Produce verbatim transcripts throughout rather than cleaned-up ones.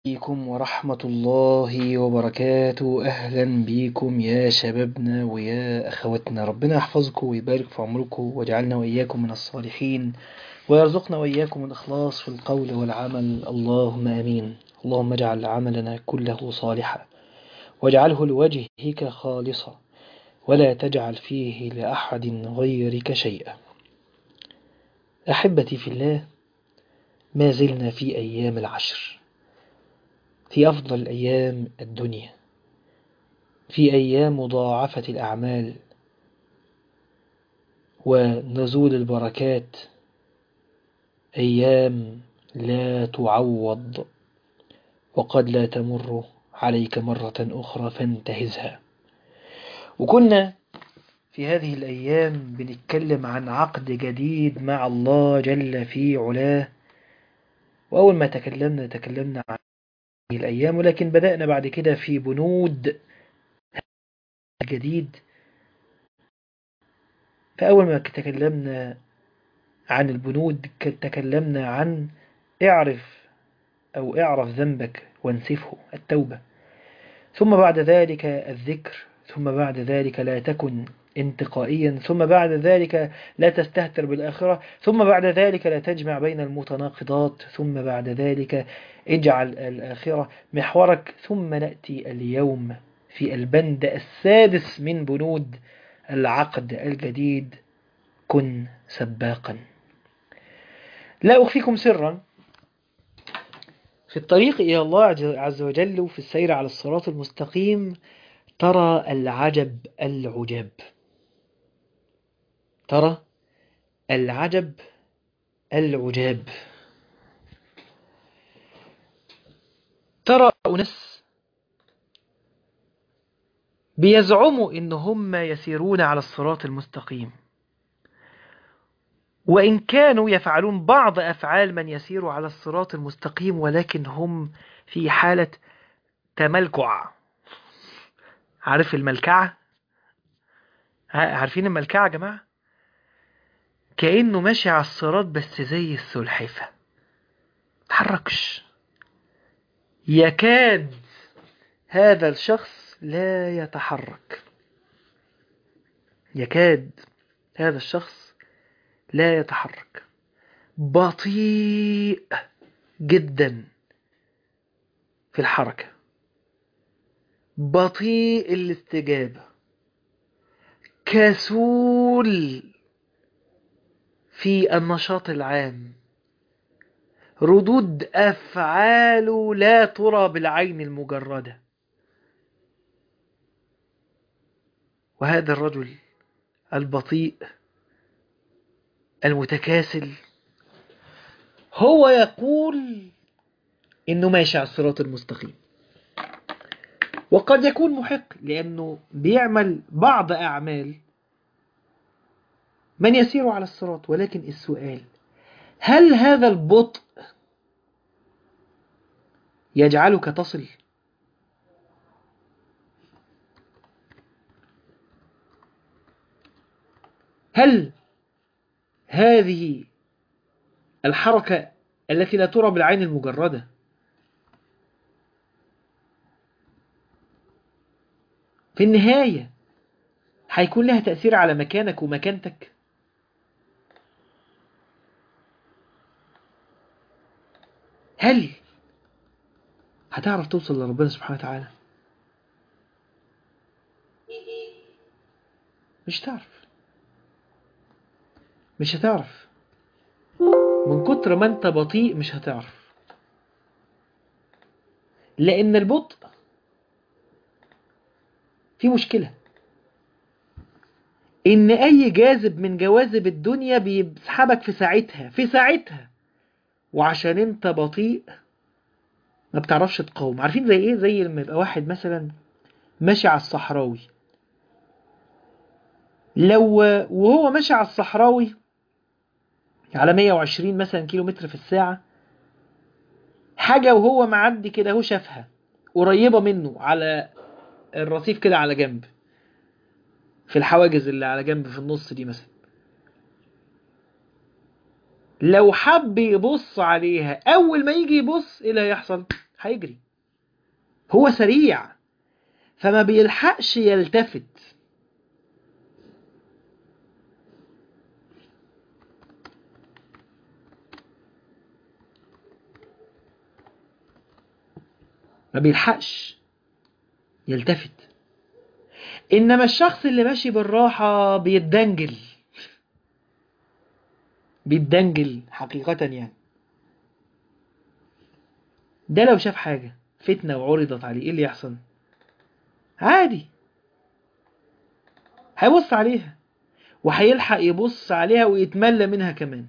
عليكم ورحمة الله وبركاته. أهلا بيكم يا شبابنا ويا أخواتنا، ربنا يحفظكم ويبارك في عمركم واجعلنا وإياكم من الصالحين ويرزقنا وإياكم الإخلاص في القول والعمل، اللهم آمين. اللهم اجعل عملنا كله صالحا واجعله لوجهك خالصا ولا تجعل فيه لأحد غيرك شيئا. أحبتي في الله، ما زلنا في أيام العشر، في أفضل أيام الدنيا، في أيام مضاعفة الأعمال ونزول البركات، أيام لا تعوض وقد لا تمر عليك مرة أخرى فانتهزها. وكنا في هذه الأيام بنتكلم عن عقد جديد مع الله جل في علاه، وأول ما تكلمنا تكلمنا عن هذه الأيام، ولكن بدأنا بعد كده في بنود جديد. فأول ما تكلمنا عن البنود تكلمنا عن اعرف أو اعرف ذنبك وانسفه، التوبة. ثم بعد ذلك الذكر، ثم بعد ذلك لا تكن انتقائيا، ثم بعد ذلك لا تستهتر بالآخرة، ثم بعد ذلك لا تجمع بين المتناقضات، ثم بعد ذلك اجعل الآخرة محورك. ثم نأتي اليوم في البند السادس من بنود العقد الجديد: كن سباقا. لا أخفيكم سرا، في الطريق إلى الله عز وجل وفي السير على الصراط المستقيم ترى العجب العجاب، ترى العجب العجاب. ترى أناس بيزعموا إن هم يسيرون على الصراط المستقيم، وإن كانوا يفعلون بعض أفعال من يسير على الصراط المستقيم، ولكن هم في حالة تملكع. عارف الملكعة؟ عارفين الملكعة يا جماعة؟ كأنه ماشي على الصراط بس زي السلحفة، تحركش، يكاد هذا الشخص لا يتحرك، يكاد هذا الشخص لا يتحرك، بطيء جدا في الحركة، بطيء الاستجابة، كسول في النشاط العام، ردود أفعاله لا ترى بالعين المجردة. وهذا الرجل البطيء المتكاسل هو يقول إنه ماشي على الصراط المستقيم، وقد يكون محق لأنه بيعمل بعض أعمال من يسير على الصراط. ولكن السؤال: هل هذا البطء يجعلك تصل؟ هل هذه الحركة التي لا ترى بالعين المجردة في النهاية هيكون لها تأثير على مكانك ومكانتك؟ هل هتعرف توصل لربنا سبحانه وتعالى؟ مش هتعرف، مش هتعرف من كتر ما انت بطيء، مش هتعرف. لأن البطء في مشكلة، إن أي جاذب من جواذب الدنيا بيسحبك في ساعتها في ساعتها، وعشان انت بطيء ما بتعرفش تقاوم. عارفين زي ايه؟ زي لما يبقى واحد مثلا ماشي على الصحراوي، لو وهو ماشي على الصحراوي على مية وعشرين مثلا كيلو متر في الساعة، حاجة وهو معدي كده هو شافها قريبة منه على الرصيف كده على جنب، في الحواجز اللي على جنب في النص دي مثلا، لو حب يبص عليها، أول ما يجي يبص إيه اللي هيحصل؟ هيجري. هو سريع فما بيلحقش يلتفت. ما بيلحقش يلتفت. إنما الشخص اللي ماشي بالراحة بيتدنجل، بيتدنجل حقيقة يعني. ده لو شاف حاجة فتنة وعرضت عليه ايه اللي يحصل؟ عادي هيبص عليها، وهيلحق يبص عليها ويتملى منها كمان.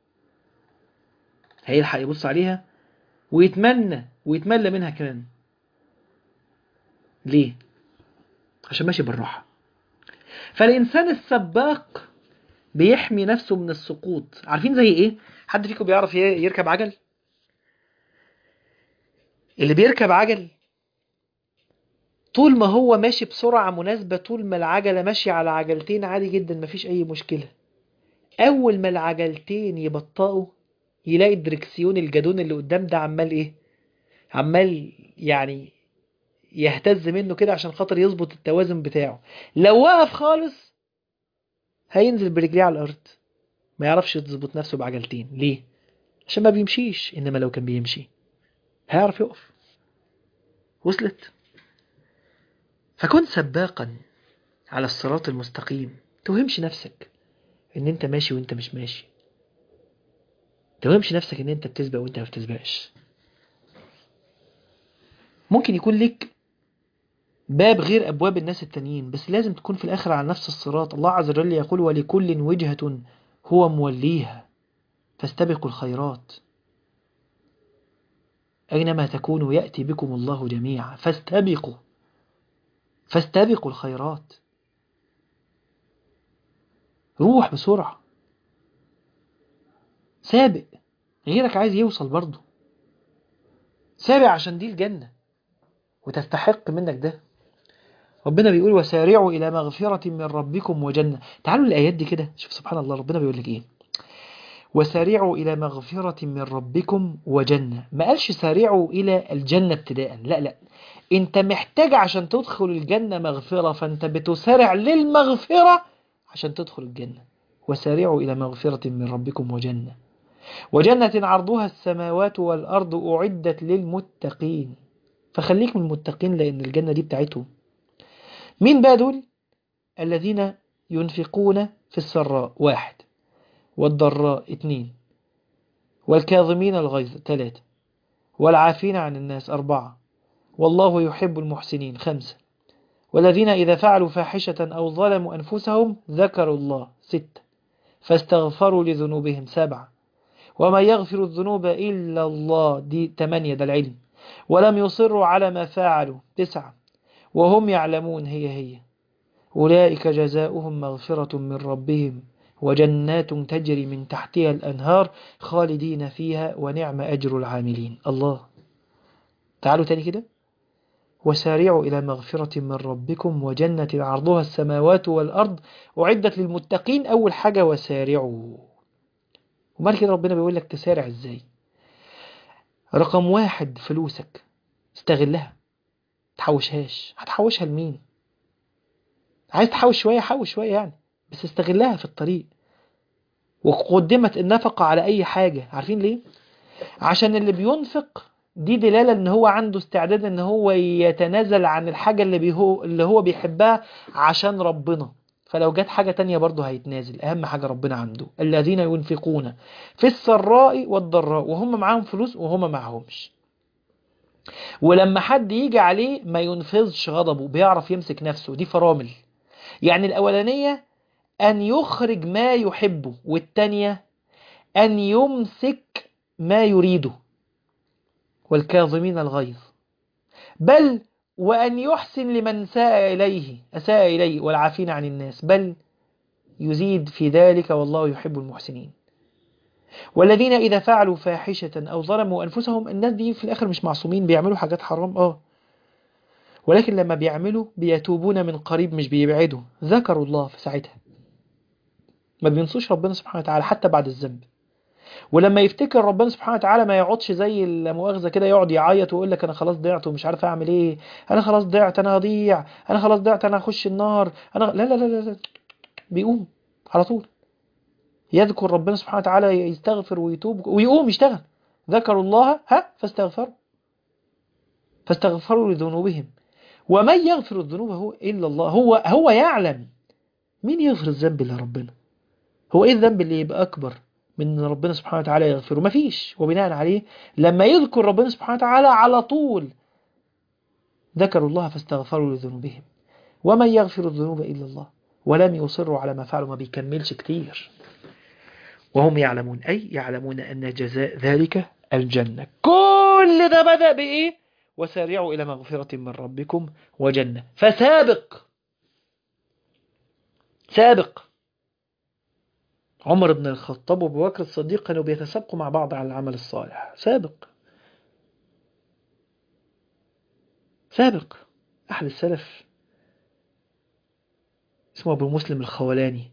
هيلحق يبص عليها ويتمنى ويتملى منها كمان. ليه؟ عشان ماشي بالراحة. فالإنسان السباق بيحمي نفسه من السقوط. عارفين زي ايه؟ حد فيكم بيعرف يركب عجل؟ اللي بيركب عجل طول ما هو ماشي بسرعة مناسبة، طول ما العجلة ماشية على عجلتين عادي جدا مفيش أي مشكلة. أول ما العجلتين يبطئوا يلاقي الدركسيون الجدون اللي قدام ده عمال إيه؟ عمال يعني يهتز منه كده عشان خاطر يظبط التوازن بتاعه. لو وقف خالص هينزل برجليه على الأرض، ما يعرفش يظبط نفسه بعجلتين. ليه؟ عشان ما بيمشيش. إنما لو كان بيمشي هيعرف يقف. وصلت؟ فكن سباقا على الصراط المستقيم. توهمش نفسك ان انت ماشي وانت مش ماشي. توهمش نفسك ان انت بتسبق وانت ما بتسبقش. ممكن يكون لك باب غير ابواب الناس التانيين، بس لازم تكون في الاخر على نفس الصراط. الله عز وجل يقول ولكل وجهة هو موليها فاستبقوا الخيرات اينما تكونوا يأتي بكم الله جميعا. فاستبقوا فاستبقوا الخيرات. روح بسرعة، سابق. غيرك عايز يوصل برضه، سابق عشان دي الجنة وتستحق منك ده. ربنا بيقول وسارعوا إلى مغفرة من ربكم وجنة. تعالوا الآيات دي كده، شوف سبحان الله ربنا بيقول لك إيه. وسارعوا إلى مغفرة من ربكم وجنة. ما قالش سارعوا إلى الجنة ابتداء، لا لا، أنت محتاج عشان تدخل الجنة مغفرة، فأنت بتسارع للمغفرة عشان تدخل الجنة. وسارعوا إلى مغفرة من ربكم وجنة وجنة عرضها السماوات والأرض أعدت للمتقين. فخليك من المتقين لأن الجنة دي بتاعتهم. مين بقى دول؟ الذين ينفقون في السراء واحد، والضراء اثنين، والكاظمين الغيظ ثلاثة، والعافين عن الناس أربعة، والله يحب المحسنين خمسة، والذين إذا فعلوا فاحشة أو ظلموا أنفسهم ذكروا الله ستة، فاستغفروا لذنوبهم سبعة، وما يغفر الذنوب إلا الله دي ثمانية ده العلم، ولم يصروا على ما فعلوا تسعة، وهم يعلمون هي هي، أولئك جزاؤهم مغفرة من ربهم وجنات تجري من تحتها الأنهار خالدين فيها ونعم أجر العاملين. الله. تعالوا تاني كده. وسارعوا إلى مغفرة من ربكم وجنة عرضها السماوات والأرض أعدت للمتقين. أول حاجة وسارعوا. ومال كده ربنا بيقول لك تسارع إزاي؟ رقم واحد فلوسك استغلها، تحوشهاش. هتحوشها لمين؟ عايز تحوش شوية حوش شوية يعني، بس استغلها في الطريق. وقدمت النفقة على أي حاجة. عارفين ليه؟ عشان اللي بينفق دي دلالة ان هو عنده استعداد ان هو يتنازل عن الحاجة اللي, بيهو اللي هو بيحبها عشان ربنا. فلو جت حاجة تانية برضه هيتنازل. اهم حاجة ربنا عنده الذين ينفقون في السراء والضراء، وهم معاهم فلوس وهم معهمش. ولما حد يجي عليه ما ينفذش غضبه، بيعرف يمسك نفسه. دي فرامل. يعني الأولانية أن يخرج ما يحبه، والتانية أن يمسك ما يريده. والكاظمين الغيظ، بل وأن يحسن لمن ساء إليه أساء إليه والعافين عن الناس، بل يزيد في ذلك والله يحب المحسنين. والذين إذا فعلوا فاحشة أو ظلموا أنفسهم. الناس دي في الآخر مش معصومين، بيعملوا حاجات حرام آه ولكن لما بيعملوا بيتوبون من قريب، مش بيبعدوا. ذكروا الله في ساعتها، ما بينسوش ربنا سبحانه وتعالى حتى بعد الذنب. ولما يفتكر ربنا سبحانه وتعالى ما يقعدش زي المؤاخذة كده يقعد يعيط ويقول لك انا خلاص ضعت ومش عارف اعمل ايه، انا خلاص ضعت، انا هضيع، انا خلاص ضعت، انا هخش النار، انا لا لا لا لا, لا. بيقوم على طول يذكر ربنا سبحانه وتعالى، يستغفر ويتوب ويقوم يشتغل. ذكروا الله ها فاستغفروا فاستغفروا لذنوبهم ومن يغفر الذنوب هو إلا الله. هو هو يعلم مين يغفر الذنب إلا ربنا. هو إيه الذنب اللي يبقى أكبر من ربنا سبحانه وتعالى يغفره؟ مفيش. وبناء عليه لما يذكر ربنا سبحانه وتعالى على طول ذكروا الله فاستغفروا لذنوبهم ومن يغفر الذنوب إلا الله ولم يصروا على ما فعلوا. ما بيكملش كتير. وهم يعلمون أي يعلمون أن جزاء ذلك الجنة. كل ده بدأ بإيه؟ وسارعوا إلى مغفرة من ربكم وجنة. فسابق سابق عمر بن الخطاب وابو بكر الصديق كانوا بيتسابقوا مع بعض على العمل الصالح. سابق سابق أحد السلف اسمه أبو مسلم الخولاني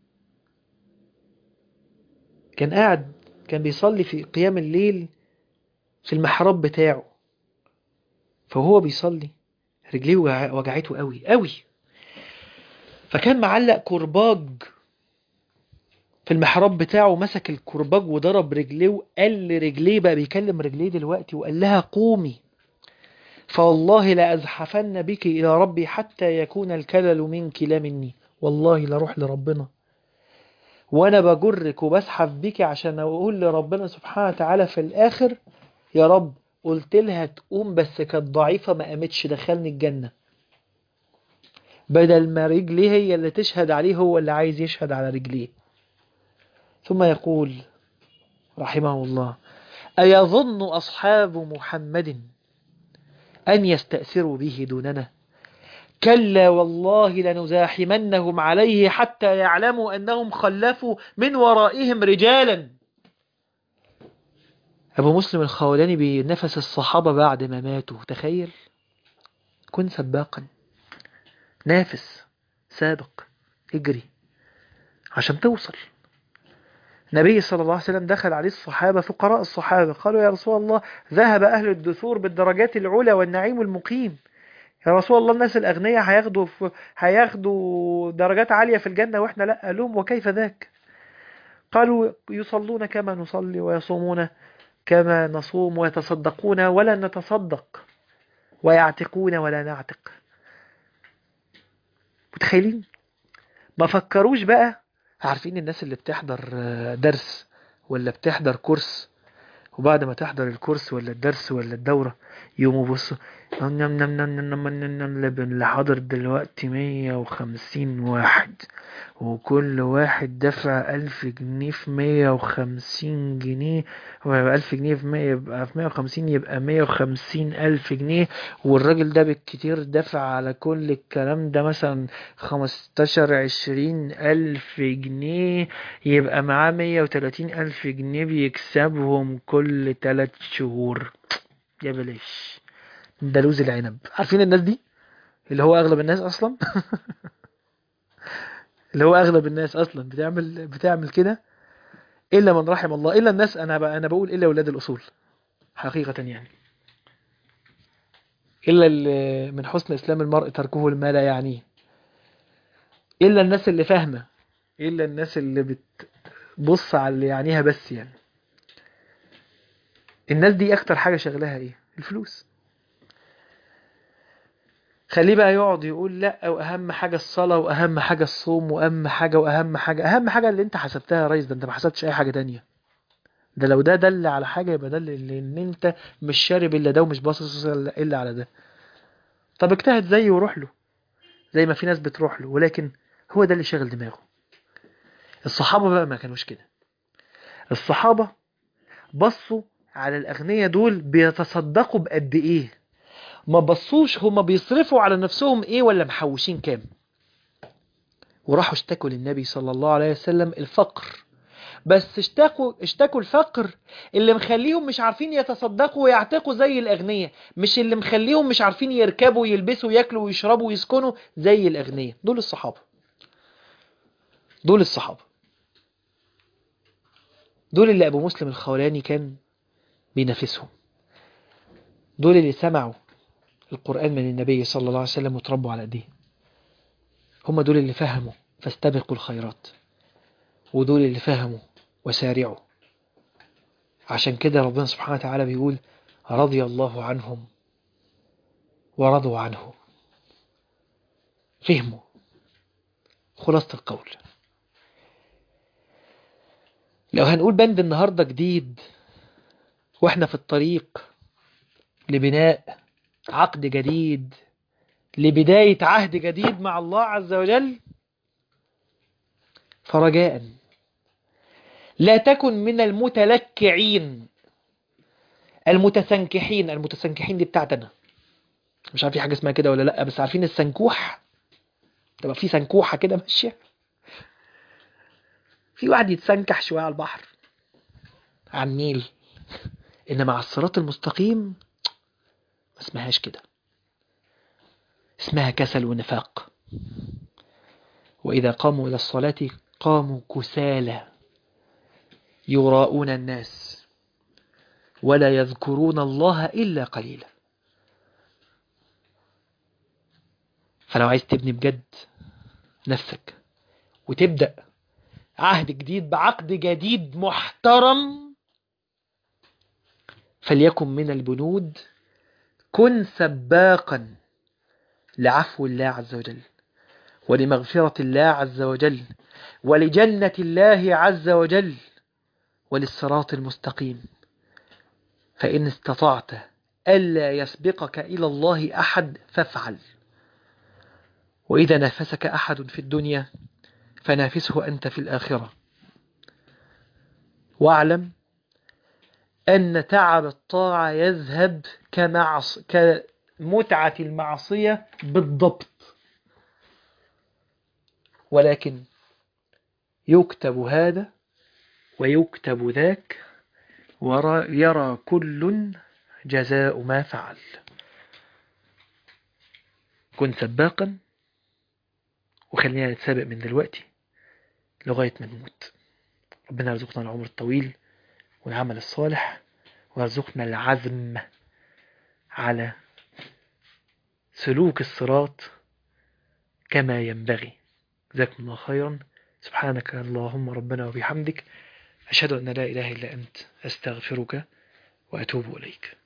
كان قاعد كان بيصلي في قيام الليل في المحراب بتاعه. فهو بيصلي رجليه وجعته قوي قوي، فكان معلق كرباج في المحراب بتاعه، مسك الكرباج وضرب رجليه وقال لرجليه، بقى بيكلم رجليه دلوقتي وقال لها قومي فوالله لأزحفن بك إلى ربي حتى يكون الكلل منك لا مني. والله لروح لربنا وأنا بجرك وبسحف بك عشان أقول لربنا سبحانه وتعالى في الآخر يا رب قلت لها تقوم بس كانت ضعيفة ما قامتش، دخلني الجنة. بدل ما رجليه هي اللي تشهد عليه، هو اللي عايز يشهد على رجليه. ثم يقول رحمه الله أيظن أصحاب محمد أن يستأثروا به دوننا؟ كلا والله لنزاحمنهم عليه حتى يعلموا أنهم خلفوا من ورائهم رجالا. أبو مسلم الخولاني بنفس الصحابة بعد ما ماتوا. تخيل، كن سباقا، نافس، سابق، اجري عشان توصل. النبي صلى الله عليه وسلم دخل عليه الصحابة، فقراء الصحابة، قالوا يا رسول الله ذهب أهل الدثور بالدرجات العلى والنعيم المقيم. يا رسول الله الناس الأغنياء هياخدوا هياخدوا درجات عالية في الجنة وإحنا لا. قال لهم وكيف ذاك؟ قالوا يصلون كما نصلي ويصومون كما نصوم ويتصدقون ولا نتصدق ويعتقون ولا نعتق. متخيلين؟ ما فكروش بقى. عارفين الناس اللي بتحضر درس ولا بتحضر كورس، وبعد ما تحضر الكورس ولا الدرس ولا الدورة يوموا بصوا اللي حاضر دلوقتي مية وخمسين واحد، وكل واحد دفع ألف جنيه في مية وخمسين جنيه، ألف جنيه في مية يبقى في مية وخمسين يبقى مية وخمسين ألف جنيه، والراجل ده بالكتير دفع على كل الكلام ده مثلا خمستاشر عشرين ألف جنيه، يبقى معاه مية وتلاتين ألف جنيه بيكسبهم كل تلات شهور. يا بلاش ده لوز العنب. عارفين الناس دي اللي هو أغلب الناس أصلا اللي هو اغلب الناس اصلا بتعمل بتعمل كده الا من رحم الله. الا الناس، انا بقى انا بقول الا اولاد الاصول حقيقة يعني. الا اللي من حسن اسلام المرء تركه ما لا يعنيه. الا الناس اللي فاهمة. الا الناس اللي بتبص على اللي يعنيها بس. يعني الناس دي اكتر حاجة شغلها ايه؟ الفلوس. خليه بقى يقعد يقول لا واهم حاجة الصلاة واهم حاجة الصوم واهم حاجة واهم حاجة. اهم حاجة اللي انت حسبتها يا ريس، ده انت ما حسبتش اي حاجة تانية. ده لو ده دل على حاجة يبقى دل ان انت مش شارب الا ده ومش باصص الا على ده. طب اجتهد زيه وروح له زي ما في ناس بتروح له، ولكن هو ده اللي شغل دماغه. الصحابة بقى ما كانوش كده. الصحابة بصوا على الأغنياء دول بيتصدقوا بقد ايه، ما بصوش هما بيصرفوا على نفسهم ايه ولا محوشين كام. وراحوا اشتكوا للنبي صلى الله عليه وسلم الفقر. بس اشتكوا اشتكوا الفقر اللي مخليهم مش عارفين يتصدقوا ويعتقوا زي الأغنياء، مش اللي مخليهم مش عارفين يركبوا ويلبسوا وياكلوا ويشربوا ويسكنوا زي الأغنياء. دول الصحابة. دول الصحابة دول اللي أبو مسلم الخولاني كان بينافسهم، دول اللي سمعوا القرآن من النبي صلى الله عليه وسلم وتربوا على ايديه، هم دول اللي فهموا فاستبقوا الخيرات، ودول اللي فهموا وسارعوا. عشان كده ربنا سبحانه وتعالى بيقول رضي الله عنهم ورضوا عنه. فهموا. خلاصة القول، لو هنقول بند النهاردة جديد واحنا في الطريق لبناء عقد جديد، لبداية عهد جديد مع الله عز وجل، فرجاء لا تكن من المتلكعين المتسنكحين. المتسنكحين دي بتاعتنا، مش عارف في حاجة اسمها كده ولا لا، بس عارفين السنكوح؟ تبقى في سنكوحة كده ماشية، في واحد يتسنكح شوية على البحر على النيل، إنما على الصراط المستقيم ما اسمهاش كده، اسمها كسل ونفاق. وإذا قاموا إلى الصلاة قاموا كسالى يراءون الناس ولا يذكرون الله إلا قليلا. فلو عايز تبني بجد نفسك وتبدأ عهد جديد بعقد جديد محترم، فليكن من البنود كن سباقا لعفو الله عز وجل، ولمغفرة الله عز وجل، ولجنة الله عز وجل، وللصراط المستقيم. فإن استطعت ألا يسبقك إلى الله أحد فافعل. وإذا نافسك أحد في الدنيا فنافسه أنت في الآخرة. واعلم أن تعب الطاعة يذهب كمعص كمتعة المعصية بالضبط، ولكن يكتب هذا ويكتب ذاك ويرى كل جزاء ما فعل. كن سباقا، وخلينا نتسابق من دلوقتي لغاية ما نموت. ربنا يرزقنا العمر الطويل والعمل الصالح، ويرزقنا العزم على سلوك الصراط كما ينبغي. جزاكم الله خيرا. سبحانك اللهم ربنا وبحمدك، أشهد أن لا إله إلا أنت، أستغفرك وأتوب إليك.